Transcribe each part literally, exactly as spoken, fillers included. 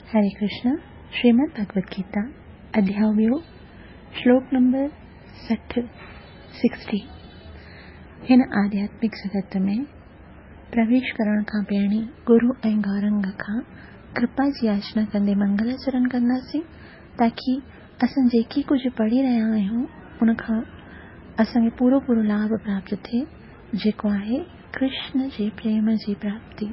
हरे कृष्ण। श्रीमद् भगवद गीता अध्याय ॿियो श्लोक नंबर सठ सिक्सटी। हिन आध्यात्मिक जगत में प्रवेश करण खां पहिरीं गुरु ऐं गौरंग खां कृपा जी याचना कंदे मंगलाचरण कंदासीं, ताकि असां जेकी कुझु पढ़ी रहिया आहियूं उन खां असांखे पूरो पूरो लाभ प्राप्त थिए, जेको आहे कृष्ण जे प्रेम जी प्राप्ति।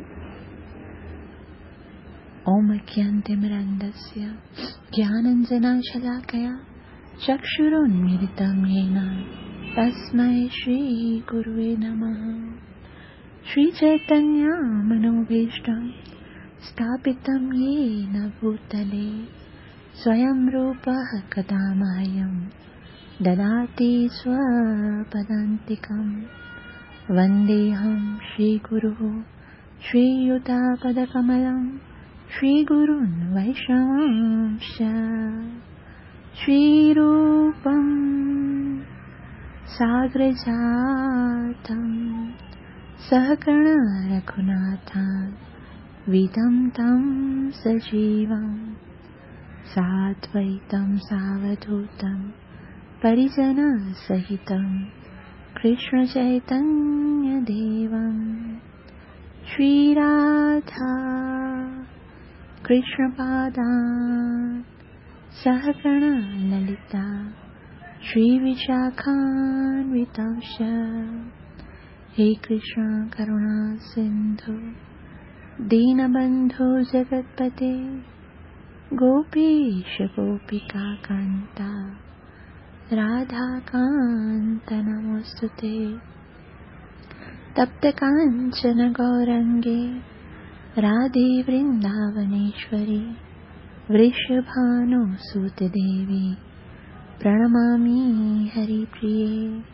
ओम अज्ञानतिमिरन्धस्य ज्ञानाञ्जनशलाकया चक्षुरुन्मीलितं येन तस्मै श्रीगुरुवे नमः। श्रीचैतन्यमनोभीष्टं स्थापितं येन भूतले स्वयं रूपः कदा मह्यं ददाति स्वपदान्तिकं। वन्देऽहं श्रीगुरुः श्रीयुतापदकमलं श्रीगुरून् वैष्णवांश्च। श्रीरूपं साग्रजातं सहगण रघुनाथान् वितं तं सजीवं साद्वैतं सावधूतं परिजनसहितं कृष्णचैतन्यदेवं श्रीराधा कृष्णपादान् सहगण ललिता श्रीविशाखान्वितांश्च। हे कृष्ण करुणा सिन्धु दीनबन्धो जगत्पते गोपीश गोपिकान्ता राधाकान्त नमोस्तुते। तप्तकाञ्चन गौरङ्गे राधे वृन्दावनेश्वरी वृषभानुसुतदेवी प्रणमामि हरिप्रिये।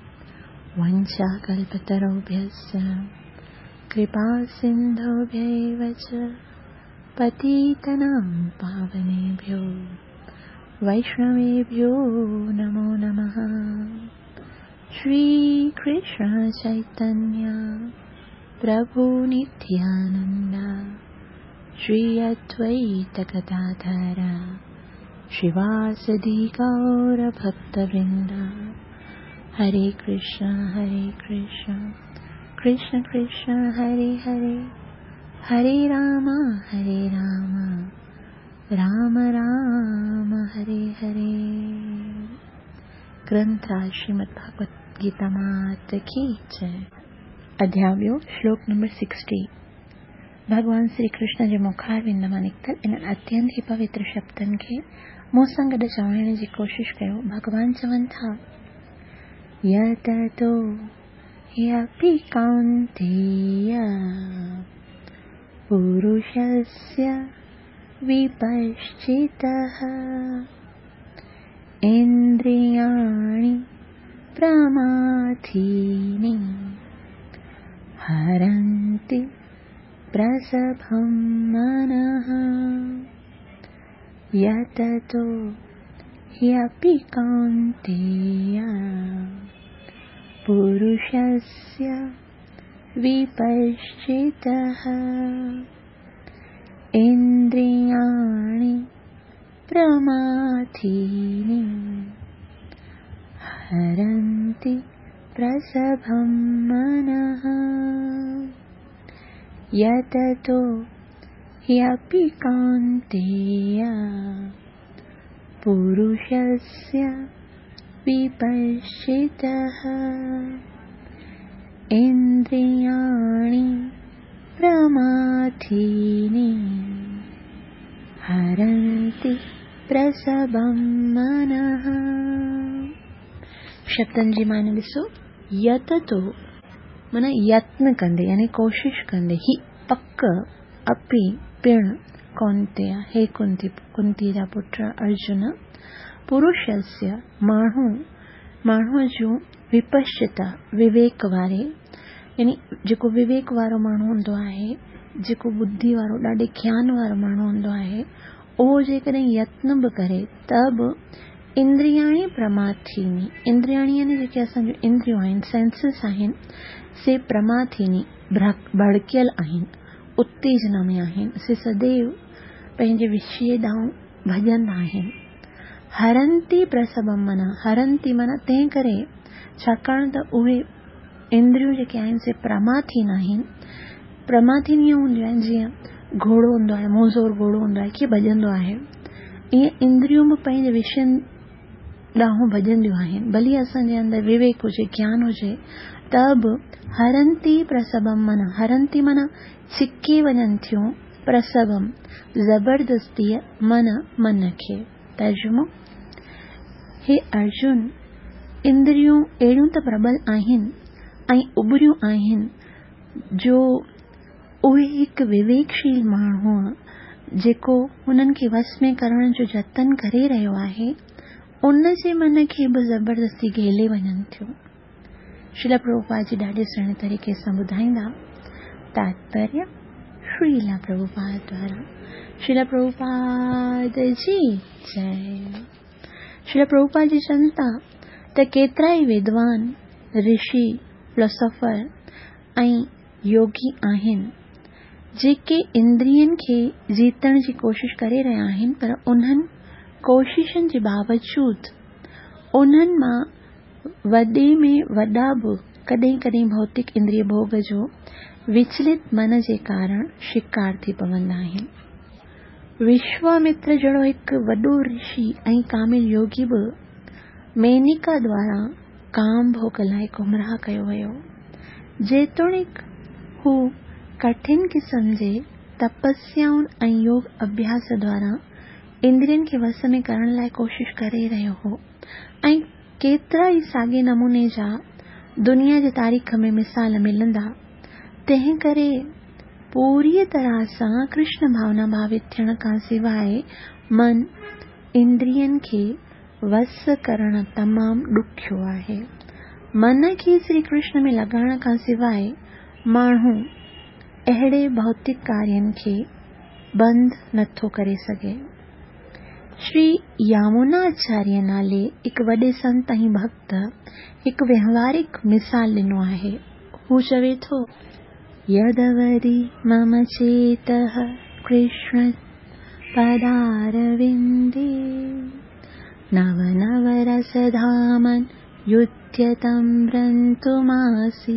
वंशाकल्पतरुभ्यश्च कृपा सिन्धुभ्यैव च पतितनां पावनेभ्यो वैष्णवेभ्यो नमो नमः। श्रीकृष्ण चैतन्य प्रभु नित्यानंद श्री अद्वैत गदाधर श्रीवासदि गौर भक्तवृंद। हरे कृष्ण हरे कृष्ण कृष्ण कृष्ण हरे हरे, हरे राम हरे राम राम राम हरे हरे। ग्रंथराज श्रीमद् भागवत गीता मात की जय। अध्याय श्लोक नंबर सिक्सटी। भगवान श्री कृष्ण जे मुखारविंद मां निकतल इन अत्यंत ही पवित्र शब्दन के मूं सां गॾु चवाइण जी कोशिश कयो। भगवान चवनि था, यततो ह्यपि कौन्तेय पुरुषस्य विपश्चितः इन्द्रियाणि प्रमाथीनि हरन्ति प्रसभं मनः। यततो ह्यपि कौन्तेय पुरुषस्य विपश्चितः इन्द्रियाणि प्रमाथीनि हरन्ति प्रसभं मनः। यततो ह्यपि कौन्तेय पुरुषस्य विपश्चितः इन्द्रियाणि प्रमाथीनि हरन्ति प्रसभं मनः। शब्दन जी माने ॾिसो। यततो माना यत्न कंदे, यानी कोशिश कंदे, ही पक अपि पिण कौन्तेय हे कुंती कुंती जा पुत्र अर्जुन, पुरुषस्य माण्हू माण्हू जो विपश्चिता विवेक वारे, यानी जेको विवेक वारो माण्हू हूंदो आहे, जेको बुद्धि वारो ॾाढे ज्ञान वारो माण्हू हूंदो आहे, उहो जेकॾहिं यत्न बि करे त बि इंद्रियाणी प्रमाथीनी, इंद्रियाणी यानी जेके असांजूं इंद्रियूं आहिनि, सेंसिस आहिनि, से प्रमाथीनी भड़कियल आहिनि, उत्तेजना में आहिनि, से सदैव पंहिंजे विषय ॾांहुं भॼंदा आहिनि। हरंती प्रसभम माना हरंती माना तंहिं करे छाकाणि त उहे इंद्रियूं जेके आहिनि से प्रमाथीन आहिनि। प्रमाथीन ईअं हूंदियूं आहिनि जीअं घोड़ो हूंदो आहे, मोज़ोर घोड़ो हूंदो आहे, कीअं भॼंदो आहे, ईअं इंद्रियूं बि पंहिंजे विषयनि ॾांहुं भॼंदियूं आहिनि। भली असांजे अंदरि विवेक हुजे, ज्ञान हुजे, त बि हरंती प्रसभम माना हरंती माना छिके वञनि थियूं, प्रसभम ज़बरदस्तीअ मन मन खे। तर्जुमो, हे अर्जुन, इंद्रियूं अहिड़ियूं त प्रबल आहिनि ऐं उभरियूं आहिनि जो उहे हिकु विवेकशील माण्हू जेको हुननि खे वस में करण जो जतन करे रहियो आहे, उन जे मन खे बि ज़बरदस्ती घेले वञनि थियूं। श्रील प्रभुपाद जी ॾाढे सुहिणे तरीक़े सां ॿुधाईंदा। तात्पर्य श्रील प्रभुपाद द्वारा। श्रील प्रभुपाद जी जय। श्रील प्रभुपाद जी चवनि त केतिरा ई विद्वान, ऋषि, फिलोसोफर ऐं योगी आहिनि जेके इंद्रियनि खे जीतण जी कोशिश करे रहिया आहिनि, पर उन्हनि कोशिशनि जे बावजूद उन्हनि मां वॾे में वॾा बि कॾहिं कॾहिं भौतिक इंद्रिय भोग जो विचलित मन जे कारण शिकार थी पवंदा आहिनि। विश्वामित्र जहिड़ो हिकु वॾो ऋषि ऐं कामिल योगी बि मेनिका द्वारा काम भोग लाइ गुमराह कयो वियो। जेतोणीकि हू कठिन किस्म जे तपस्याउनि ऐं योग अभ्यास द्वारा इंद्रियनि खे वस में करण लाइ कोशिश करे रहियो हो, ऐं केतिरा ई साॻे नमूने जा दुनिया जे तारीख़ में मिसाल मिलंदा। तंहिं करे पूरी तरह सां कृष्ण भावना भावित थियण खां सवाइ मन इंद्रियनि खे वस करण तमामु ॾुखियो आहे। मन खे श्री कृष्ण में लॻाइण खां सवाइ माण्हू अहिड़े भौतिक कार्यनि खे बंद नथो करे सघे। श्री यामुनाचार्य नाले हिकु वॾे संत ऐं भक्त हिकु व्यवहारिक मिसाल ॾिनो आहे। हू चवे थो, यदवदि मम चेतः कृष्ण पदारविन्दे नव नव रसधामन् युध्यतं भ्रन्तुमासी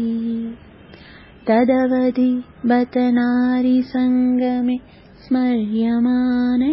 तदवधि बत नारी संगमे स्मर्यमाने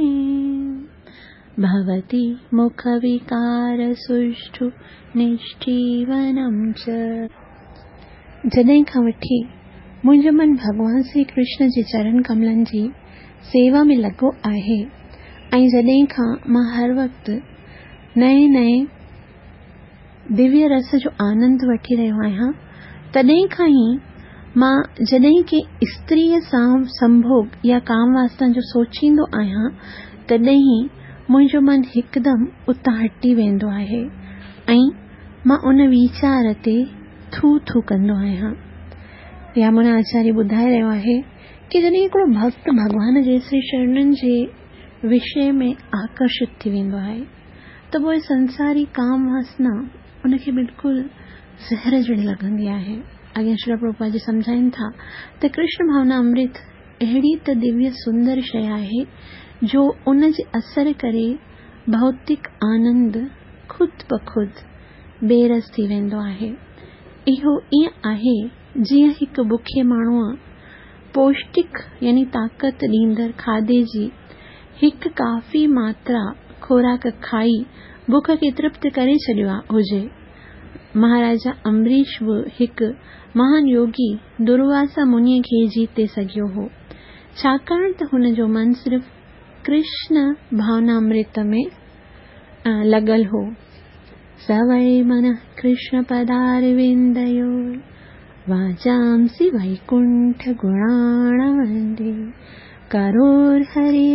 भवति मुख विकार सुष्ठु निष्ठीवनं च। जॾहिं खां वठी मुंहिंजो मन भगवान श्री कृष्ण जे चरण कमलनि जी सेवा में लॻो आहे ऐं जॾहिं खां मां हर वक़्तु नए नए दिव्य रस जो आनंद वठी रहियो आहियां, तॾहिं खां ई मां जॾहिं के स्त्रीअ सां संभोग या काम वासना जो सोचींदो आहियां, तॾहिं ई मुंहिंजो मन हिकदमि उतां हटी वेंदो आहे ऐं मां उन वीचार ते थू थू कंदो आहियां। यामुना आचार्य ॿुधाए रहियो आहे कि जॾहिं हिकिड़ो भक्त भगवान जे श्री चरणनि जे विषय में आकर्षित थी वेंदो आहे त पोइ संसारी काम वासना उनखे बिल्कुलु ज़हर जहिड़ी लॻंदी आहे। अॻियां श्री प्रभुपाद जी सम्झाइनि था त कृष्ण भावना अमृत अहिड़ी त दिव्य सुंदर शइ आहे जो उन जे असर करे भौतिक आनंद खुद ब खुद बेरस थी वेंदो आहे। इहो ईअं आहे जीअं हिकु बुखे माण्हूअ पौष्टिक यानी ताक़त ॾींदड़ खाधे जी हिकु काफ़ी मात्रा खोराक खाई बुख खे तृप्त करे छॾियो हुजे। महाराजा अम्बरीश बि हिकु महान योगी दुर्वासा मुनीअ खे जीते सघियो हो, छाकाणि त हुन जो मन सिर्फ़ कृष्ण भावनामृत में लॻल हो। सवै मन कृष्ण पदारविन्दयो वाचांसि वैकुंठ गुणाणवन्दे करोर्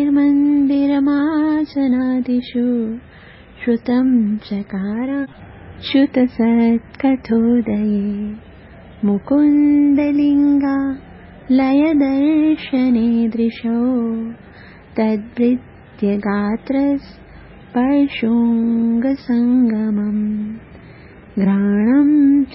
हरिर्मन्दिरमाचनादिषु श्रुतं चकार श्रुत सत्कथोदये मुकुन्दलिङ्गा लयदर्शने दृशो तद्भृत्य गात्रस्पर्शोऽङ्गसङ्गमम् घ्राणं च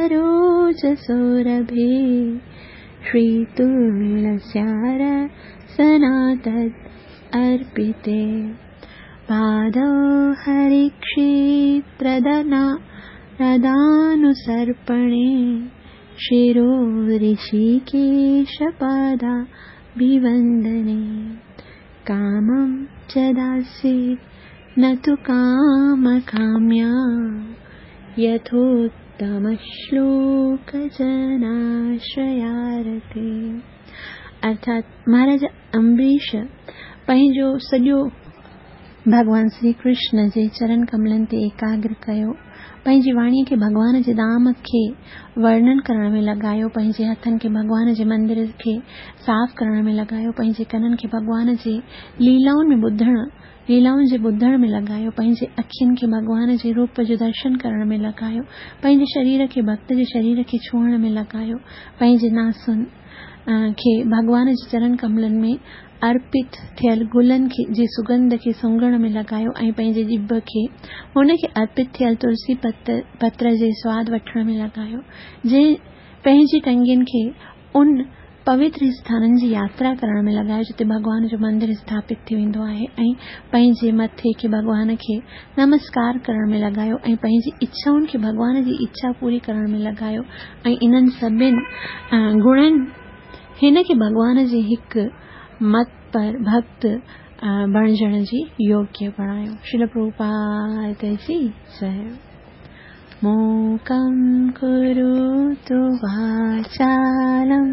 तत्पादसरोजसौरभे श्रीतुलस्यार सनातद अर्पिते पादौ हरिक्षेत्रदना रदानुसर्पणे शिरो ऋषिकेशपादाभिवन्दने कामं च दास्ये न तु कामकाम्या यथोत्तमश्लोकजनाश्रयारते। अर्थात महाराज अम्बरीश पंहिंजो सॼो भगवान श्री कृष्ण जे चरण कमलन ते एकाग्र कयो, पंहिंजी वाणीअ खे भगवान जे धाम खे वर्णन करण में लॻायो, पंहिंजे हथनि खे भगवान जे मंदिर खे साफ़ करण में लॻायो, पंहिंजे कननि खे भगवान जे लीलाउनि में ॿुधण लीलाउनि जे ॿुधण में लॻायो, पंहिंजे अखियुनि खे भगवान जे रूप जो दर्शन करण में लॻायो, पंहिंजे शरीर खे भक्त जे शरीर खे छुअण में लॻायो, पंहिंजे नासुनि खे भगवान जे चरण कमलनि में अर्पित थियल गुलनि खे जे सुगंध खे सूंघण में लॻायो ऐं पंहिंजे ॼिभ खे हुन खे अर्पित थियल तुलसी पत्र पत्र जे स्वाद वठण में लॻायो, जंहिं पंहिंजी टंगियुनि खे उन पवित्र स्थाननि जी यात्रा करण में लॻायो जिते भगवान जो मंदिर स्थापित थी वेंदो आहे, ऐं पंहिंजे मथे खे भगवान खे नमस्कार करण में लॻायो ऐं पंहिंजी इच्छाउनि खे भगवान जी इच्छा पूरी करण में लॻायो ऐं इन्हनि सभिनि गुणनि हिन खे भगवान जे हिकु मत पर भक्त बणजण जी योग्य बणायो। श्रील प्रभुपाद जी जय। मूकं करोतु वाचालं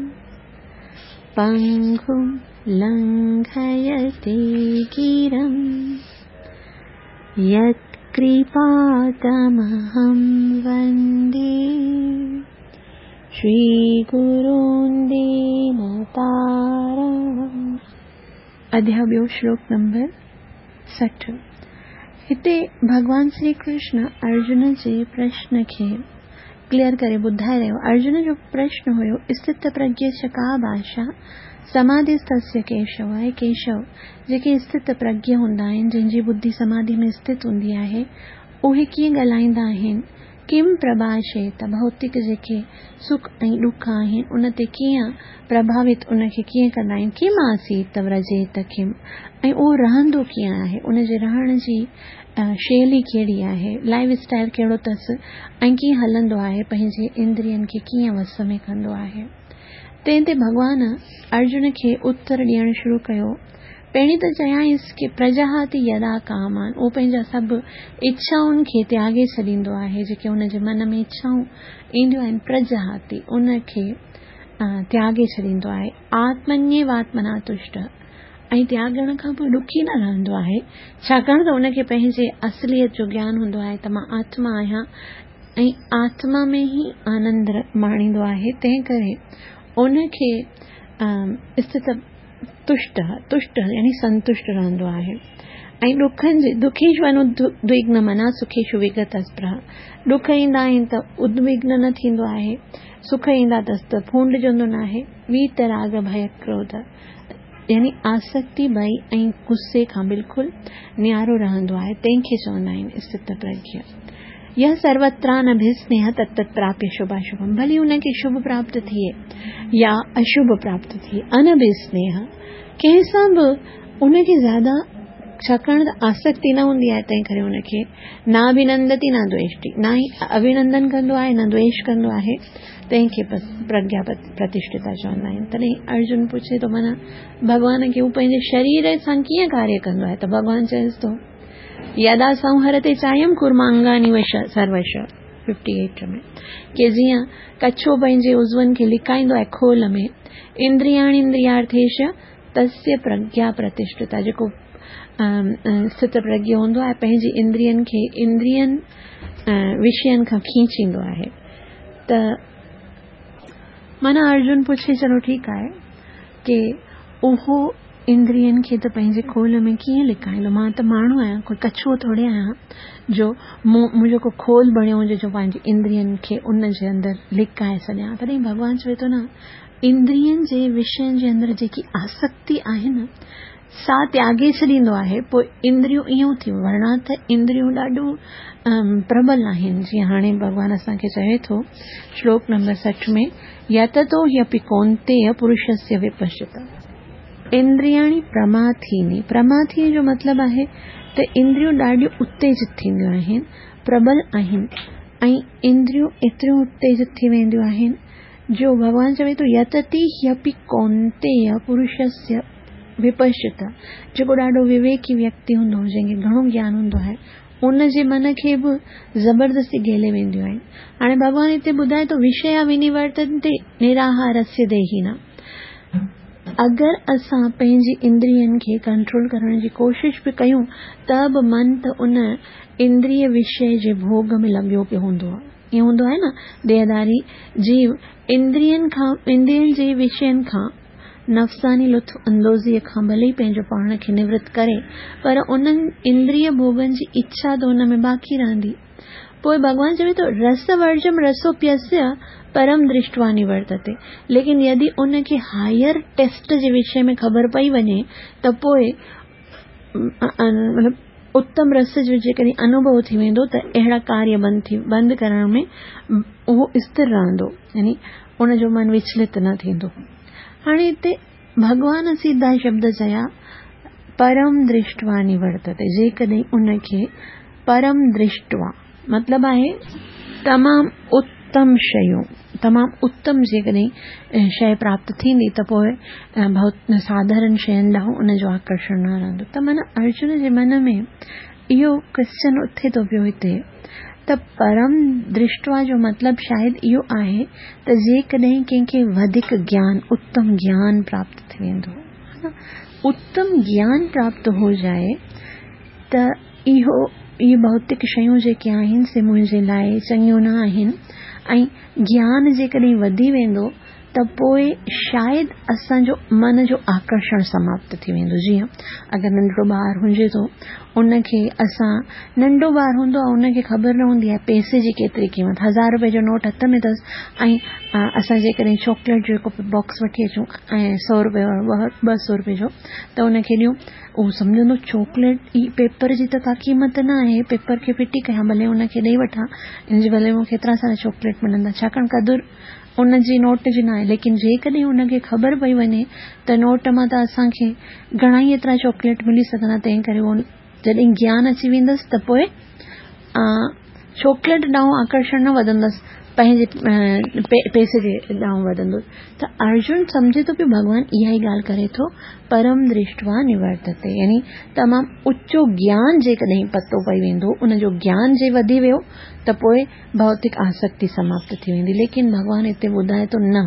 पंगुं लंघयते गिरं यत्कृपातमहं वन्दे श्रीगुरून् दीनतारणम्। अध्याय ॿियो श्लोक नंबर सठ। हिते भगवान श्री कृष्ण अर्जुन जे प्रश्न खे क्लियर करे ॿुधाए रहियो। अर्जुन जो प्रश्न हुयो, स्थित प्रज्ञ का भाषा समाधिस्थस्य केशव। आहे केशव, जेके स्थित प्रज्ञ हूंदा आहिनि, जंहिंजी बुद्धि समाधि में स्थित हूंदी आहे, उहे कीअं ॻाल्हाईंदा आहिनि। किम प्रभाषेत, भौतिक जेके सुख ऐं ॾुख आहिनि उन ते कीअं प्रभावित उन खे कीअं कंदा आहिनि। किम आसीत व्रजेत किम, ऐं उहो रहंदो कीअं आहे, उन जे रहण जी शैली कहिड़ी आहे, लाइफ स्टाइल कहिड़ो अथसि ऐं कीअं हलंदो आहे, पंहिंजे इंद्रियनि खे कीअं वस में कंदो आहे। तंहिं ते भॻवान अर्जुन खे उत्तर ॾियणु शुरू कयो। पहिरीं त चयाईंसि कि प्रजहाति यदा कामान, उहो पंहिंजा सभु इच्छाउनि खे त्यागे छॾींदो आहे, जेके हुन जे मन में इच्छाऊं ईंदियूं आहिनि प्रजहाति उन खे त्यागे छॾींदो आहे। आत्मन्येवात्मना तुष्ट, ऐं त्यागण खां पोइ ॾुखी न रहंदो आहे, छाकाणि त उनखे पंहिंजे असलियत जो ज्ञान हूंदो आहे त मां आत्मा आहियां ऐं आत्मा में ई आनंद माणींदो आहे। तंहिं करे उनखे स्थित तुष्ट तुष्ट यानी संतुष्ट रहंदो आहे। ऐं ॾुखनि जे दुखेशु अनुद्विग्न मना सुखेशु विगतस्पृह, ॾुख ईंदा आहिनि त उद्विग्न न थींदो आहे, सुख ईंदा अथसि त फूंडजंदो न आहे। वीतराग भय क्रोध, यानी आसक्ति भई ऐं गुस्से खां बिल्कुलु न्यारो रहंदो आहे। तंहिंखे चवंदा आहिनि स्थित प्रज्ञ। यह सर्वत्रानभिस्नेह तत्तत् प्राप्य शुभाशुभम, भली उनखे शुभ प्राप्त थिए या अशुभ प्राप्त थिए। अनभिस्नेह, कंहिं सां बि उनखे ज़्यादा, छाकाणि त आसक्ति न हूंदी आहे, तंहिं करे उनखे ना अभिनंदती ना द्वेष्टि, ना ई अभिनंदन कंदो आहे न द्वेष कंदो आहे। तंहिंखे प्रज्ञा प्रतिष्ठिता चवंदा आहिनि। तॾहिं अर्जुन पुछे थो, माना भॻवान खे हू पंहिंजे शरीर सां कीअं कार्य कंदो आहे, त भॻवानु चएसि थो यदा संहरते चायम कुर्मांगानि वश सर्वश अठवंजाहु में, कि जीअं कछो पंहिंजे उज़वनि खे लिकाईंदो आहे खोल में, इंद्रियाणि इंद्रियार्थेश तस्य प्रज्ञा प्रतिष्ठिता, जेको स्थित प्रज्ञ हूंदो आहे पंहिंजी इंद्रियनि खे इंद्रियनि विषयनि खां खींचींदो आहे। त माना अर्जुन पुछे, चलो ठीकु आहे कि उहो इंद्रियनि खे त पंहिंजे खोल में कीअं लिकाईंदो, मां त माण्हू आहियां, कोई कछुओ थोरे आहियां जो मुंहिंजो को खोल बणियो हुजे जो पंहिंजी इंद्रियनि खे उन जे अंदरि लिकाए छॾियां। तॾहिं भॻवानु चवे थो न, इंद्रियनि जे विषयनि जे अंदरि जेकी आसक्ति आहे न, सा त्यागे छॾींदो आहे। पोइ इंद्रियूं इहो थियूं, वर्णा त इंद्रियूं ॾाढो प्रबल आहिनि। जीअं हाणे भॻवानु असांखे चवे थो श्लोक नंबर सठ में, यततो ह्यपि कौन्तेय पुरुषस्य विपश्यता, इंद्रियाणी प्रमाथीनी। प्रमाथी जो मतिलबु आहे त इंद्रियूं ॾाढियूं उत्तेजित थींदियूं आहिनि, प्रबल आहिनि ऐं इंद्रियूं एतिरियूं उत्तेजित थी वेंदियूं आहिनि जो भॻवान चवे थो यतति ह्यपि कौन्तेय पुरुषस्य विपश्यता। जेको ॾाढो विवेकी व्यक्ति हूंदो, जंहिंखे घणो ज्ञान हूंदो आहे, उन जे मन खे बि ज़बरदस्ती गेले वेंदियूं आहिनि। हाणे भॻवान हिते ॿुधाए थो विषया विनिवर्तन्ते निराहारस्य देहिना। अगरि असां पंहिंजी इंद्रियनि खे कंट्रोल करण जी कोशिश बि कयूं त बि मन त उन इंद्रिय विषय जे भोग में लॻियो पियो हूंदो आहे। ईअं हूंदो आहे न, देहदारी जीव इंद्रियनि खां इंद्रियनि जे विषयनि खां नफ़सानी लुत्फ़ अंदोज़ीअ खां भले ई पंहिंजो पाण खे निवृत्त करे, पर उन्हनि इंद्रिय भोगनि जी इच्छा त उन में बाक़ी रहंदी। पोइ भॻवान चवे थो रसवर्जम रसोप्यस्य परम दृष्टवा निवर्तते। लेकिन यदि उनखे हायर टेस्ट जे विषय में ख़बर पई वञे त पोइ मतलब उत्तम रस जो जेकॾहिं अनुभव थी वेंदो त अहिड़ा कार्य बंदि थी बंदि करण में उहो स्थिर रहंदो, यानी उनजो मन विचलित न थींदो। हाणे हिते भगवान सीधा शब्द चया परम दृष्टवा निवर्तते। जेकॾहिं उनखे परम दृष्टवा मतलब आहे तमाम उत्तम शयूं, तमाम उत्तम जेकॾहिं शय प्राप्त थींदी त पोइ बहुत साधारण शयुनि ॾांहुं उनजो आकर्षण न रहंदो। त मन अर्जुन जे मन में इहो क्वेश्चन उथे थो पियो हिते त परम दृष्टवा जो मतलब शायद इहो आहे त जेकॾहिं कंहिंखे वधीक ज्ञान, उत्तम ज्ञान प्राप्त थी वेंदो, उत्तम ज्ञान प्राप्त हो जाए त इहो ये भौतिक शयूं जेके आहिनि से मुंहिंजे लाइ चङियूं न आहिनि। ऐं ज्ञान जेकॾहिं वधी वेंदो त पोइ शायद असांजो मन जो आकर्षण समाप्त थी वेंदो। जीअं अगरि नंढड़ो ॿार हुजे थो, उनखे असां नंढो ॿार हूंदो आहे, उनखे ख़बर न हूंदी आहे पैसे जी केतिरी क़ीमत। हज़ार रुपए जो नोट हथ में अथसि ऐं असां जेकॾहिं चॉकलेट जो हिकु बॉक्स वठी अचूं ऐं सौ रुपए ॿ सौ रुपए जो त उनखे ॾियूं, उहो सम्झंदो चॉकलेट ई पेपर जी त का क़ीमत न आहे, पेपर खे फिटी कयां भले उनखे ॾेई वठां, इन जे भले मूंखे एतिरा सारा चॉकलेट मिलंदा, छाकाणि क़दुरु उन जी नोट जी न आहे। लेकिन जेकॾहिं उनखे ख़बर पई वञे त नोट मां त असांखे घणा ई एतिरा चॉकलेट मिली सघंदा, तंहिं करे उहो जॾहिं ज्ञान अची वेंदसि त पोइ चॉकलेट ॾांहुं आकर्षण न वधंदसि, पंहिंजे पैसे जे ॾांहुं वधंदो। त अर्जुन सम्झे थो पियो भॻवान इहा ई ॻाल्हि करे थो, परम दृष्टवा निवर्तते, यानी तमामु ऊचो ज्ञान जेकॾहिं पतो पई वेंदो, उनजो ज्ञान जे वधी वियो त पोइ भौतिक आसक्ति समाप्त थी वेंदी। लेकिन भॻवान हिते ॿुधाए थो न,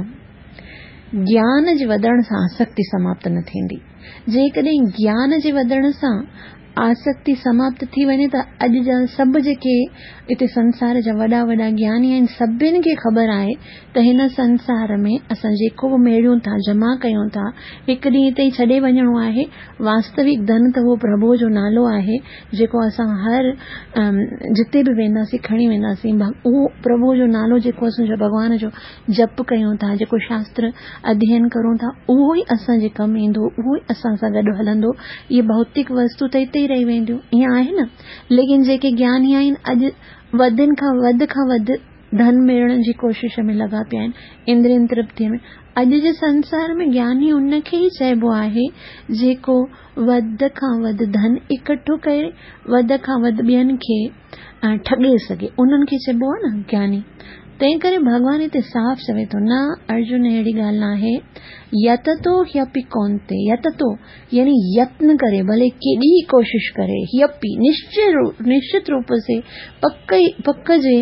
ज्ञान जे वधण सां आसक्ति समाप्त न थींदी। जेकॾहिं ज्ञान जे वधण सां आसक्ति समाप्त थी वञे त अॼु जा सभु जेके हिते संसार जा वॾा वॾा ज्ञानी आहिनि, सभिनि खे ख़बर आहे त हिन संसार में असां जेको बि मेड़ियूं था, जमा कयूं था, हिकु ॾींहुं हिते ई छॾे वञिणो आहे। वास्तविक धन त उहो प्रभु जो नालो आहे, जेको असां हर जिते बि वेंदासीं खणी वेंदासीं। उहो प्रभु जो नालो जेको असांजो भॻवान जो जप कयूं था, जेको शास्त्र अध्ययन करूं था, उहो ई असांजे कमु ईंदो, उहो ई असां सां गॾु हलंदो। इहे भौतिक वस्तु त हिते ई रही वेंदियूं, ईअं आहे न। लेकिन जेके ज्ञानी आहिनि अॼु वधनि खां वधि खां वधि धन मिलण जी कोशिश में लॻा पिया आहिनि, इंद्रियन तृप्तिअ में। अॼु जे संसार में ज्ञानी उनखे ई चइबो आहे जेको वधि खां वधि धन इकठो करे, वधि खां वधि ॿियनि खे ठगे सघे, उन्हनि खे चइबो आहे न ज्ञानी। तंहिं करे भॻवान हिते साफ़ चवे थो, न अर्जुन अहिड़ी ॻाल्हि न आहे। यततो ह्यपि कौन्ते, यततो यानी यत्न करे, भले केॾी कोशिश करे, ह्यपि निश्चय रूप निश्चित रूप से पक पक जे,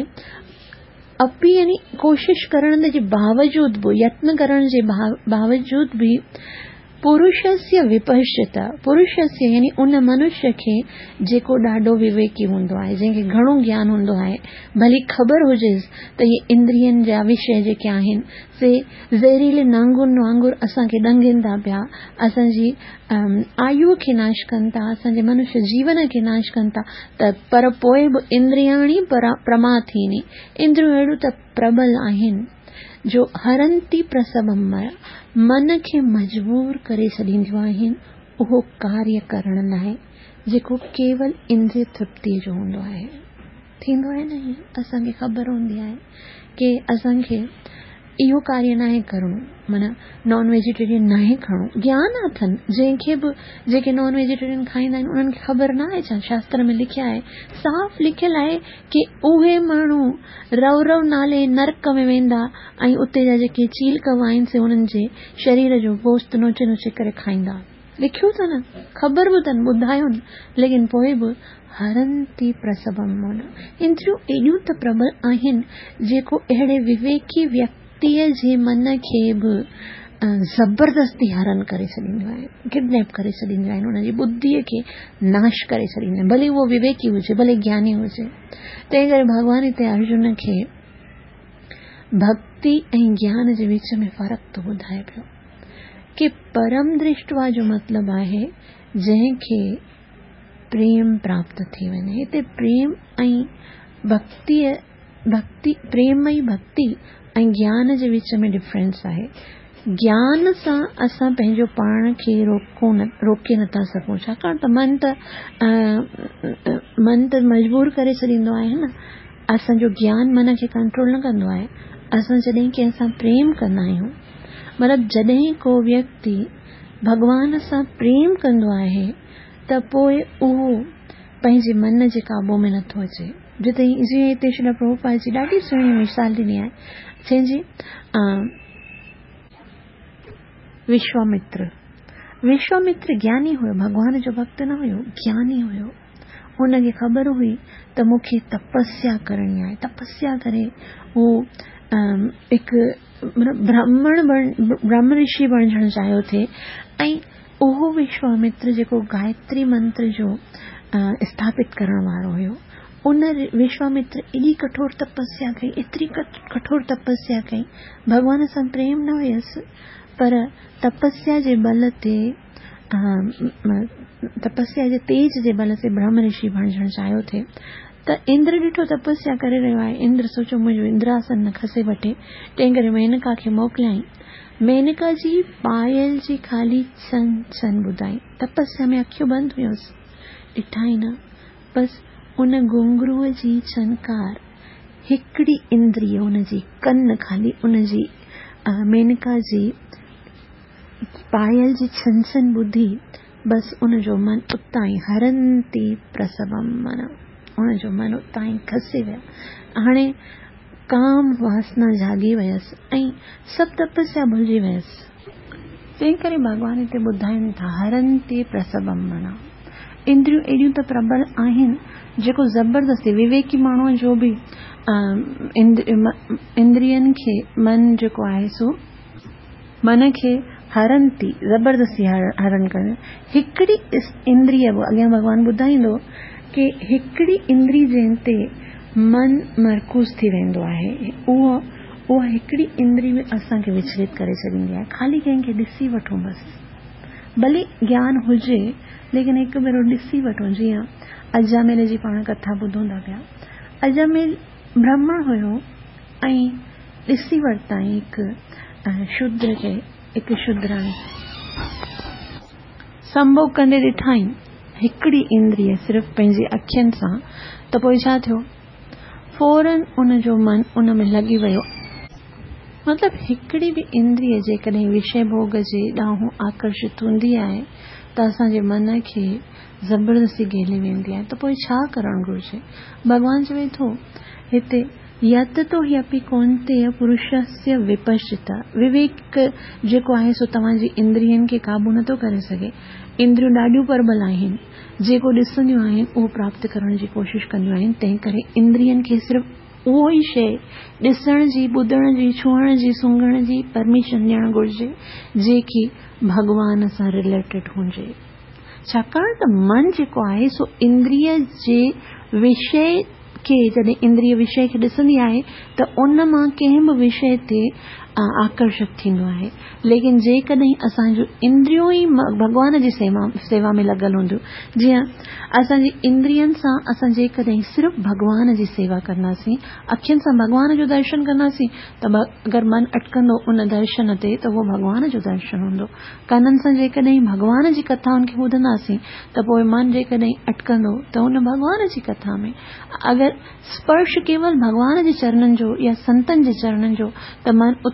अपि यानी कोशिश करण जे बावजूद भी, यत्न करण जे बावजूद भी पुरुषस्य विपश्यता, पुरुषस्य यानी उन मनुष्य खे जेको ॾाढो विवेकी हूंदो आहे, जंहिंखे घणो ज्ञान हूंदो आहे, भली ख़बर हुजेसि त ये इंद्रियनि जा विषय जेके आहिनि से ज़हरीले नांगुनि वांगुरु असांखे ॾंगनि था पिया, असांजी आयु खे नाश कनि था, असांजे मनुष्य जीवन खे नाश कनि था। त पर पोइ बि इंद्रियाणी प्रमाथीनी, इंद्रियूं अहिड़ियूं त प्रबल आहिनि जो हरंती प्रसवम मया, मन खे मजबूर करे छॾींदियूं आहिनि उहो कार्य करण लाइ जेको केवल इंद्रिय तृप्ति जो हूंदो आहे। थींदो आहे न, असांखे ख़बर हूंदी आहे कि असांखे इहो कार्य नाहे करणो, माना नॉन वेजिटेरियन नाहे खणो। ज्ञान अथनि जंहिंखे बि जेके नॉन वेजिटेरियन खाईंदा आहिनि उन्हनि खे ख़बर न आहे छा, शास्त्र में लिखिया आहे, साफ़ लिखियल आहे कि उहे माण्हू रव रव नाले नरक में वेंदा ऐं उते जा जेके चीलकव आहिनि से उन्हनि जे शरीर जो गोश्त नोचे नोचे करे खाईंदा। लिखियो अथनि, ख़बर बि अथनि, ॿुधायो न, लेकिन पोइ बि हरंती प्रसवम मन। इंद्रियूं एॾियूं त प्रबल आहिनि जेको अहिड़े विवेकी व्यक्तिअ जे मन खे बि ज़बरदस्ती हरण करे छॾींदियूं आहिनि, किडनैप करे छॾींदियूं आहिनि, हुनजी बुद्धीअ खे नाश करे छॾींदियूं आहिनि, भले उहो विवेकी हुजे, भले ज्ञानी हुजे। तंहिं करे भॻवान हिते अर्जुन खे भक्ति ऐं ज्ञान जे विच में फ़र्क़ु थो ॿुधाए पियो कि परम दृष्टवा जो मतिलबु आहे जंहिंखे प्रेम प्राप्त थी वञे। हिते प्रेम ऐं भक्ति भक्ति प्रेम ऐं भक्ति ऐं ज्ञान जे विच में डिफरेंस आहे। ज्ञान सां असां पंहिंजो पाण खे रोको न रोके नथा सघूं, छाकाणि त मन त मन त मजबूर करे छॾींदो आहे न। असांजो ज्ञान मन खे कंट्रोल न कंदो आहे। असां जॾहिं कंहिं सां प्रेम कंदा आहियूं, मतिलबु जॾहिं को व्यक्ति भॻवान सां प्रेम कंदो आहे त पोइ उहो पंहिंजे मन जे काबू में नथो अचे। जिते जीअं हिते श्री प्रभुपाद जी ॾाढी सुहिणी मिसाल ॾिनी आहे, जंहिंजी विश्वामित्र विश्वामित्र ज्ञानी हुयो, भॻवान जो भक्त न हुयो, ज्ञानी हुयो। हुनखे ख़बर हुई त मूंखे तपस्या करणी आहे, तपस्या करे उहो हिकु ब्राह्मण ब्रह्म ऋषि बणजणु चाहियो थे। ऐं उहो विश्वामित्र जेको गायत्री मंत्र जो स्थापित करण वारो हुयो, उन विश्वामित्र एॾी कठोर तपस्या कई, एतिरी कठोर तपस्या कई, भॻवान सां प्रेम न हुयसि, पर तपस्या जे बल ते तपस्या जे तेज जे बल ते ब्रह्म ऋषि बणजणु चाहियो थे। त इंद्र ॾिठो तपस्या करे रहियो आहे, इंद्र सोचो मुंहिंजो इंद्रासन न खसे वठे, तंहिं करे मेनका खे मोकिलियईं। मेनका जी पायल जी ख़ाली सन सन ॿुधाई, तपस्या में अखियूं बंदि हुयूंसि, ॾिठाई न, बसि उन घुंघरूअ जी छनकार हिकिड़ी इंद्रिय, उनजी कन ख़ाली उनजी मेनका जी पायल जी छन छन ॿुधी, बसि उनजो मन उतां ई हरंती प्रसवम मन, उनजो मन उतां ई खसी विया। हाणे काम वासना जागी वयसि ऐं सभु तपस्या भुलिजी वयसि। तंहिं करे भॻवान हिते ॿुधाइनि था हरंती प्रसवम मन। इंद्रियूं एॾियूं त प्रबल आहिनि जेको ज़बरदस्ती विवेकी माण्हूअ जो बि इंद्रियनि खे मन जेको आहे सो मन खे हरंती ज़बरदस्ती हरण कनि। हिकिड़ी इंद्रिय, अॻियां भॻवान ॿुधाईंदो कि हिकिड़ी इंद्री जंहिं ते मन मरकूज़ थी वेंदो आहे, उहो उहा हिकिड़ी इंद्री में असांखे विचलित करे छॾींदी आहे। ख़ाली कंहिंखे ॾिसी वठो बसि, भले ज्ञान हुजे लेकिन हिकु भेरो ॾिसी वठो। जीअं अजामिल जी पाण कथा ॿुधूं था पिया, अजामिल ब्राह्मण हुयो ऐं ॾिसी वरिताईं हिकु शूद्र खे, हिकु शूद्राणी संभोग कंदे ॾिठाई हिकिड़ी इंद्रिय सिर्फ़ु पंहिंजी अखियुनि सां, त पोइ छा थियो, फौरन उनजो मन उन में लॻी वियो। मतिलबु हिकिड़ी बि इंद्रिय जेकॾहिं विषय भोग जे ॾांहुं आकर्षित हूंदी आहे त असांजे मन खे ज़बरदस्ती गेले वेंदी आहे। त पोइ छा करणु घुरिजे? भॻवान चवे थो हिते यत तो ह्यपि कौन्तेय पुरुषस्य विपश्चिता, विवेक जेको आहे सो तव्हांजी इंद्रियनि खे काबू नथो करे सघे। इंद्रियूं ॾाढियूं प्रबल आहिनि, जेको ॾिसंदियूं आहिनि उहो प्राप्त करण जी कोशिशि कंदियूं आहिनि। तंहिं करे इंद्रियनि खे सिर्फ़ु उहो ई शइ ॾिसण जी, ॿुधण जी, छुअण जी, सूंघण जी परमिशन ॾियणु घुरिजे जेकी भॻवान सां रिलेटेड हुजे। छाकाणि त मन जेको आहे सो इंद्रिय जे विषय खे, जॾहिं इंद्रिय विषय खे ॾिसंदी आहे त उन मां कंहिं बि विषय ते आकर्षित थींदो आहे। लेकिन जेकॾहिं असांजो इंद्रियूं ई भॻवान जी सेवा सेवा में लॻल हूंदियूं, जीअं असांजी इंद्रियनि सां असां जेकॾहिं सिर्फ़ु भॻवान जी सेवा कंदासीं, अखियुनि सां भॻवान जो दर्शन कंदासीं, त अगरि मन अटकंदो उन दर्शन ते त उहो भॻवान जो दर्शन हूंदो। कननि सां जेकॾहिं भॻवान जी कथाउनि खे ॿुधंदासीं त पोइ मन जेकॾहिं अटकंदो त उन भॻवान जी कथा में। अगरि स्पर्श केवल भॻवान जे चरणनि जो या संतनि जे चरणनि जो, त मन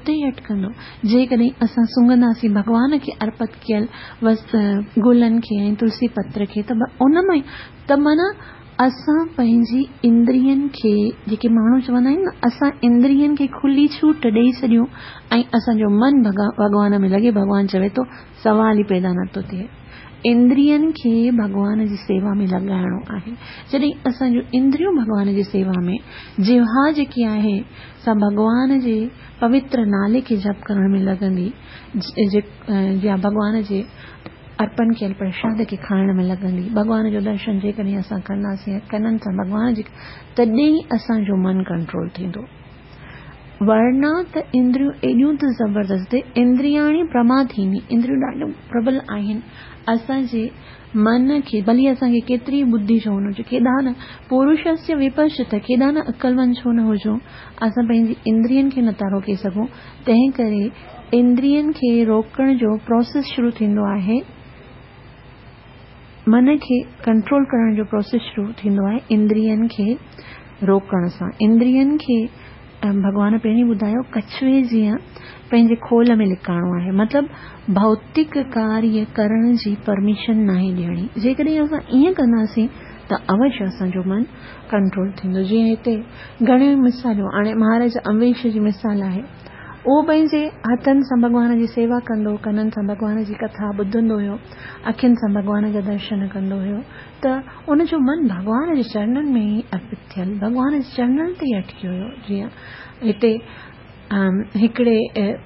उते ई अटकंदो। जेकॾहिं असां सुंघंदासीं भॻवान खे अर्पित कयल गुलनि खे ऐं तुलसी पत्र खे, त उन में त माना असां पंहिंजी इंद्रियनि खे, जेके माण्हू चवंदा आहिनि न, असां इंद्रियनि खे खुली छूट ॾेई छॾियूं ऐं असांजो मन भॻवान में लॻे। भॻवान चवे थो सवाल ई पैदा नथो थिए। इंद्रियनि खे भॻवान जी सेवा में लॻाइणो आहे। जॾहिं असांजो इंद्रियूं भॻवान जी सेवा में, जिह्वा जेकी आहे सा भॻवान जे पवित्र नाले खे जप करण में लॻंदी, या भॻवान जे अर्पण कयल प्रसाद खे खाइण में लॻंदी, भॻवान जो दर्शन जेकॾहिं असां कंदासीं कननि सां भॻवान जी, तॾहिं असांजो मन कंट्रोल थींदो। वरना त इंद्रियूं एॾियूं त ज़बरदस्त, इंद्रियाणी प्रमाथीनी, इंद्रियूं ॾाढियूं प्रबल आहिनि असांजे मन खे, भली असांखे केतिरी बुद्धि छो न हुजे, केॾा न पुरुषस्य विपश्चित, केॾा न अकलमंद छो न हुजूं, असां पंहिंजी इंद्रियनि खे नथा रोके सघूं। तंहिं करे इंद्रियनि खे रोकण जो प्रोसेस शुरू थींदो आहे, मन खे कंट्रोल करण जो प्रोसेस शुरू थींदो आहे इंद्रियनि खे रोकण सां। इंद्रियनि खे भॻवान पहिरीं ॿुधायो कछुए जीअं पंहिंजे खोल में लिकाइणो आहे, मतिलबु भौतिक कार्य करण जी परमिशन नाहे ॾियणी। जेकॾहिं असां ईअं कंदासीं त अवश्य असांजो मन कंट्रोल थींदो। जीअं हिते घणियूं मिसालियूं, हाणे महाराज अम्बेश जी मिसाल आहे, उहो पंहिंजे हथनि सां भॻवान जी सेवा कंदो, कननि सां भॻवान जी कथा ॿुधंदो हुयो, अखियुनि सां भॻवान जा दर्शन कंदो हुयो, त उनजो मन भॻवान जे चरणनि में ई अर्पित थियल, भॻवान जे चरणनि ते ई अटकियो हुयो। जीअं हिते हिकिड़े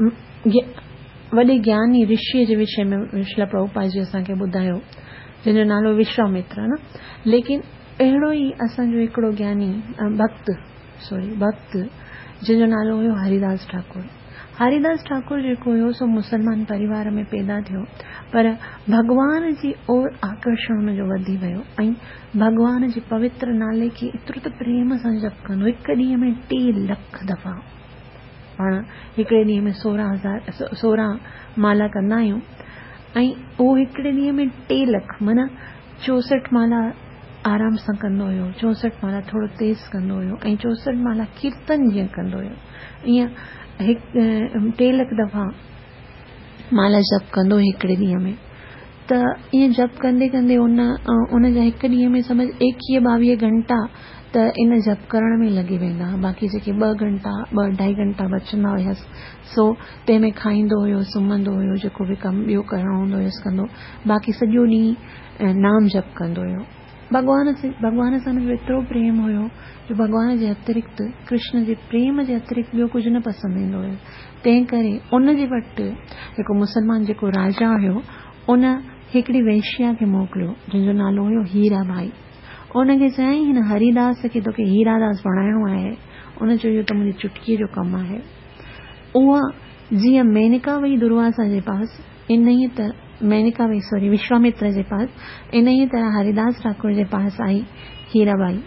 वॾे ज्ञानी ऋषिअ जे विषय में श्रील प्रभुपाद जी असांखे ॿुधायो, जंहिंजो नालो विश्वामित्र न, लेकिन अहिड़ो ई असांजो हिकिड़ो ज्ञानी भक्त सॉरी भक्त जंहिंजो नालो हुयो हरिदास ठाकुर। हरिदास ठाकुर जेको हुयो सो मुसलमान परिवार में पैदा थियो, पर भॻवान जी ओर आकर्षण हुनजो वधी वियो ऐं भॻवान जे पवित्र नाले खे एतिरो त प्रेम सां जप कंदो। हिकु ॾींहं में टे लख दफ़ा, पाण हिकिड़े ॾींहं में सोरहं हज़ार सोरहं माला कंदा आहियूं, ऐं उहो हिकिड़े ॾींहं में टे लख माना चौसठ माला आराम सां कंदो हुयो, चौसठ माला थोरो तेज़ कंदो हुयो, ऐं चौसठ माला कीर्तन जीअं कंदो हुयो। ईअं हिकु टे लख दफ़ा माला जप कंदो हिकिड़े ॾींहं में। त ईअं जप कंदे कंदे उन उन जा हिकु ॾींहं में समझ एकवीह ॿावीह घंटा त इन जप करण में लॻी वेंदा। बाक़ी जेके ॿ घंटा ॿ अढाई घंटा बचंदा हुयसि सो तंहिंमें खाईंदो हुयो, सुम्हंदो हुयो, जेको बि कमु ॿियो करणो हूंदो हुयसि कंदो। बाक़ी सॼो ॾींहुं नाम जप कंदो हुयो। भॻवान से भॻवान सां हुनजो एतिरो प्रेम हुयो जो भॻवान जे अतिरिक्त, कृष्ण जे प्रेम जे अतिरिक्त ॿियो कुझु न पसंदि ईंदो हुयो। तंहिं करे उन जे वटि हिकु मुसलमान जेको राजा हुयो, उन हिकिड़ी वेश्या खे मोकिलियो जंहिंजो नालो हुयो हीराबाई। उनखे चयईं हिन हरिदास खे तोखे हीरादास बणाइणो आहे। उन चयो त मुंहिंजी चुटकीअ जो कमु आहे। उहा जीअं मेनका वई दुर्वासा जे पास, इन ई तरह मेनका वई सॉरी विश्वामित्र जे पास, इन ई तरह हरिदास ठाकुर जे पास आई हीराबाई।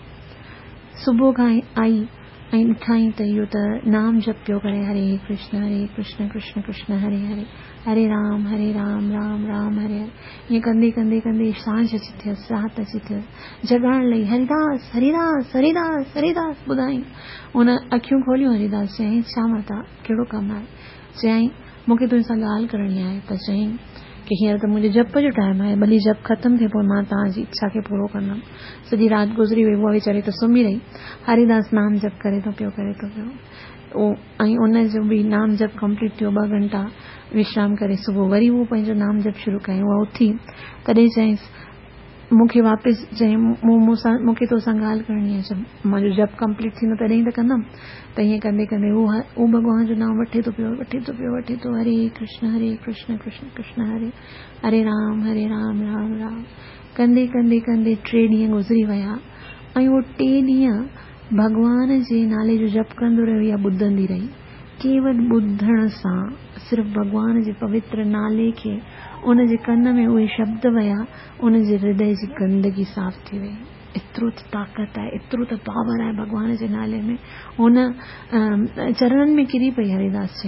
सुबुह खां आई ऐं ॾिठाई त इहो त नाम जप पियो करे, हरे कृष्ण हरे कृष्ण कृष्ण कृष्ण हरे हरे, हरे राम हरे राम राम राम हरे हरे। ईअं कंदे कंदे कंदे सांझ अची थियसि, राति अची थियसि। जॻाइण लई हरिदास हरिदास हरिदास हरिदास ॿुधाई। उन अखियूं खोलियूं, हरिदास चयईं छा माता कहिड़ो कमु आहे? चयईं मूंखे तुंहिंजे सां ॻाल्हि करणी आहे। त चयईं कि हींअर त मुंहिंजे जप जो टाइम आहे, भली जप ख़तमु थिए पोइ मां तव्हांजी इच्छा खे पूरो कंदमि। सॼी राति गुज़री वई, उहा वीचारी त सुम्ही रही। हरिदास नाम जप करे थो पियो करे थो पियो ऐं उन जो बि नाम जप कंप्लीट थियो। ॿ घंटा विश्राम करे सुबुह वरी उहो पंहिंजो नाम जप शुरू कयईं। उहा उथी तॾहिं चयईंसि मूंखे वापसि चयईं मूं मूंसां मूंखे तोसां ॻाल्हि करणी आहे। मुंहिंजो जप कंप्लीट थींदो तॾहिं त कंदमि। त ईअं कंदे कंदे उहो उहो भॻवान जो नाम वठे थो पियो वठे थो पियो वठे थो हरे कृष्ण हरे कृष्ण कृष्ण कृष्ण हरे हरे राम हरे राम राम राम कंदे कंदे कंदे टे ॾींहं गुज़री विया। ऐं उहो टे ॾींहं भॻवान जे नाले जो जप कंदो रहियो या ॿुधंदी रही। केवल ॿुधण सां, सिर्फ़ु भॻवान जे पवित्र नाले खे उन जे कन में उहे शब्द विया, उन जे हृदय जी गंदगी साफ़ थी वई। एतिरो त ताक़त आहे, एतिरो त पावर आहे भॻवान जे नाले में। हुन चरणनि में किरी पई। हरिदास चए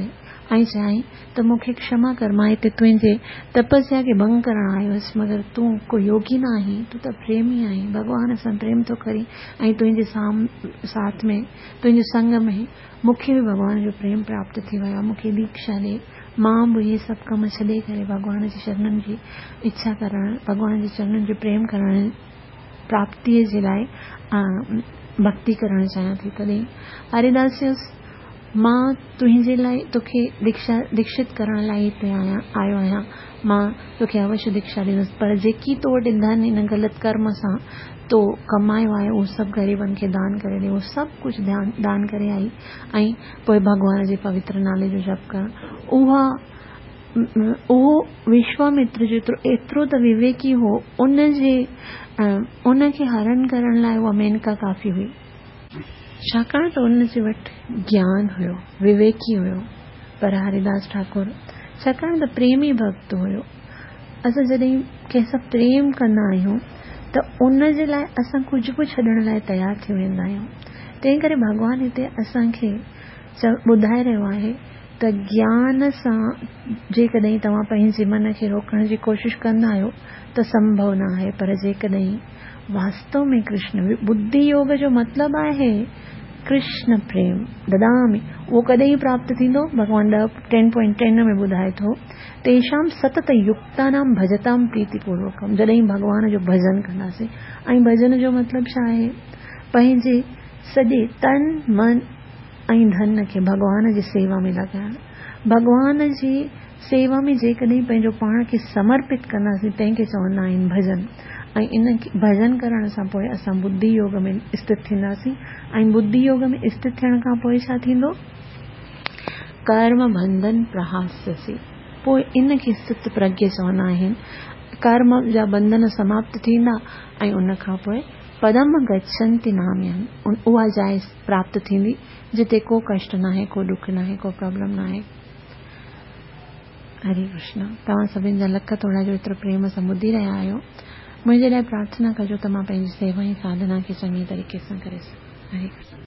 ऐं चयाईं त मूंखे क्षमा कर, मां हिते तुंहिंजे तपस्या खे भंग करण आयो हुअसि, मगर तूं को योगी न आहीं, तूं त प्रेमी आहीं, भगवान सां प्रेम थो करी, ऐं तुंहिंजे साम साथ में तुंहिंजे संग में मूंखे बि भगवान जो प्रेम प्राप्त थी वियो आहे, मूंखे दीक्षा ॾे। मां बि इहे सभु कम छॾे करे भगवान जे चरणनि जी इच्छा करण, भगवान जे चरणनि जो प्रेम करण प्राप्तिअ जे लाइ भक्ति करणु चाहियां थी। तॾहिं हरिदास चयुसि, मां तुंहिंजे लाइ तोखे दीक्षा दीक्षित करण लाइ हिते आहियां आयो आहियां, मां तोखे अवश्य दीक्षा ॾींदुसि, पर जेकी तो वटि धन इन ग़लति कर्म सां तो कमायो आहे उहो सभु ग़रीबनि खे दान करे ॾे। उहो सभु कुझु दान दान करे आई ऐं पोइ भगवान जे पवित्र नाले जो जप कर। उहा उहो विश्वामित्र जेतिरो एतिरो त विवेकी हो, उन जे उन खे हरण करण लाइ उहा मेनका काफ़ी हुई, छाकाणि त उन जे वटि ज्ञान हुयो, विवेकी हुयो। पर हरिदास ठाकुर छाकाणि त प्रेमी भक्त हुयो, असां जॾहिं कंहिंसां प्रेम कंदा आहियूं त उन जे लाइ असां कुझु बि छॾण लाइ तयारु थी वेंदा आहियूं। तंहिं करे भॻवान हिते असांखे ॿुधाए रहियो आहे त ज्ञान सां जेकॾहिं तव्हां पंहिंजे मन खे रोकण जी कोशिशि कंदा आहियो त संभव न आहे, पर जेकॾहिं वास्तव में कृष्ण बुद्धि योग जो मतिलबु आहे कृष्ण प्रेम ददामि, उहो कॾहिं प्राप्त थींदो? भगवान टेन पॉइंट टेन में ॿुधाए थो, तेषां सतत युक्तानां भजतां प्रीतिपूर्वकम, जॾहिं भगवान जो भजन कंदासीं। ऐं भजन जो मतिलबु छा आहे? पंहिंजे सॼे तन मन ऐं धन खे भगवान जी सेवा में लॻाइणु। भगवान जी सेवा में जेकॾहिं पंहिंजो पाण खे समर्पित कंदासीं, तंहिंखे चवंदा आहिनि भजन। ऐं इन भजन करण सां पोइ असां बुद्धि योग में स्थित थींदासीं, ऐं बुद्धि योग में स्थित थियण खां पोइ छा थींदो? कर्म बंधन प्रहास्यसि, पोइ इन खे स्थित प्रज्ञ चवंदा आहिनि। कर्म जा बंधन समाप्त थींदा ऐं उन खां पोइ पदम गच्छन्ति नाम्यहम्, उहा जाइ प्राप्त थींदी जिते को कष्ट न आहे, को दुख न आहे, को प्रॉब्लम न आहे। हरे कृष्ण। तव्हां सभिनि जा लख थोड़ा जो एतिरो प्रेम सां ॿुधी रहिया आहियो। मुंहिंजे लाइ प्रार्थना कजो त मां पंहिंजी सेवा ऐं साधना खे चङी तरीक़े सां करे सघां। हरे कृष्ण।